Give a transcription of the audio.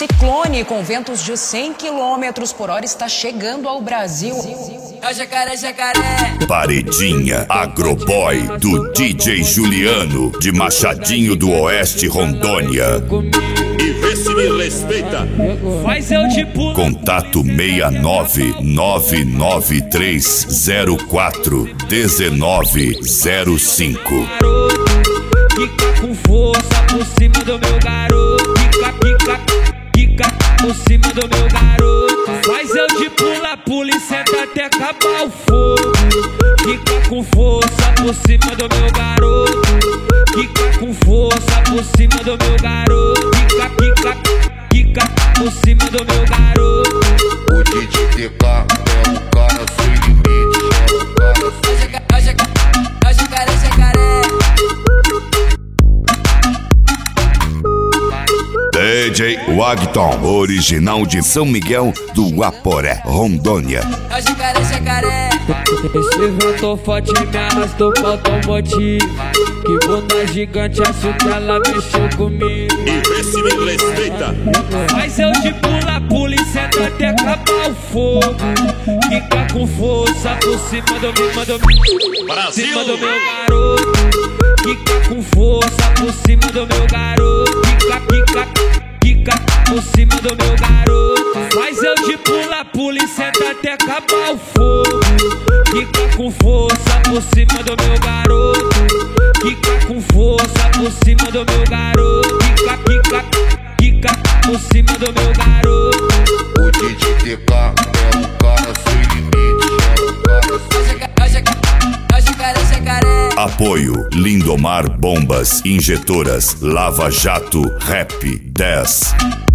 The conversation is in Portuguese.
Ciclone com ventos de 100 km por hora está chegando ao Brasil. Jacaré, jacaré. Paredinha Agroboy do DJ Juliano de Machadinho do Oeste, Rondônia. E vê se me respeita. Faz eu tipo. Contato 69993041905. Fica com força por cima do meu garoto. Fica por cima do meu garoto. Faz eu de pula e senta até acabar o fogo. Fica com força por cima do meu garoto. Fica com força por cima do meu garoto. Fica por cima do meu garoto. O DJ TK é o cara sem limite. Jacaré, jacaré. DJ Wagton, original de São Miguel do Guaporé, Rondônia. Jacaré, jacaré. Esse vento forte me arrastou pra automotivo. Que bunda gigante, acho que ela mexeu comigo. E vê se me respeita. Mas eu de pula e senta até acabar o fogo. Fica com força por cima do meu Brasil. cima do meu garoto. Fica com força por cima do meu garoto. Fica por cima do meu garoto. Mas eu de pula e senta até acabar o fogo. Fica com força por cima do meu garoto. Fica com força por cima do meu garoto. Fica por cima do meu garoto. O DJ TK é o cara sem limite. Jacaré, jacaré. Apoio Lindomar Bombas Injetoras Lava Jato Rap 10.